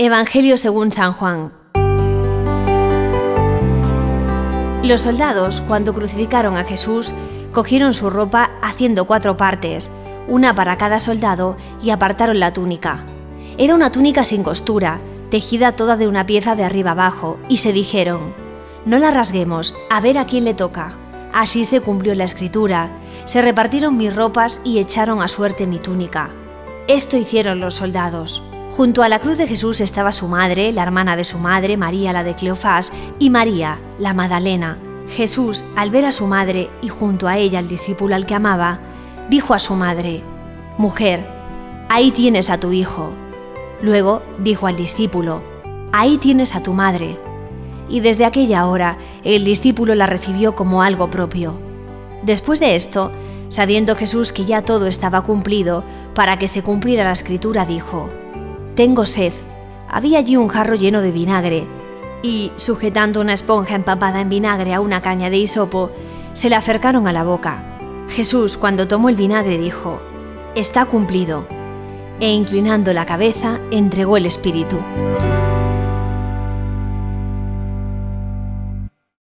Evangelio según San Juan. Los soldados, cuando crucificaron a Jesús, cogieron su ropa haciendo 4 partes, una para cada soldado, y apartaron la túnica. Era una túnica sin costura, tejida toda de una pieza de arriba abajo, y se dijeron: «No la rasguemos, a ver a quién le toca». Así se cumplió la escritura: «Se repartieron mis ropas y echaron a suerte mi túnica». Esto hicieron los soldados. Junto a la cruz de Jesús estaba su madre, la hermana de su madre, María la de Cleofás, y María, la Magdalena. Jesús, al ver a su madre y junto a ella al discípulo al que amaba, dijo a su madre: «Mujer, ahí tienes a tu hijo». Luego dijo al discípulo: «Ahí tienes a tu madre». Y desde aquella hora el discípulo la recibió como algo propio. Después de esto, sabiendo Jesús que ya todo estaba cumplido, para que se cumpliera la escritura, dijo: «Tengo sed». Había allí un jarro lleno de vinagre, y, sujetando una esponja empapada en vinagre a una caña de hisopo, se la acercaron a la boca. Jesús, cuando tomó el vinagre, dijo: «Está cumplido», e inclinando la cabeza, entregó el espíritu.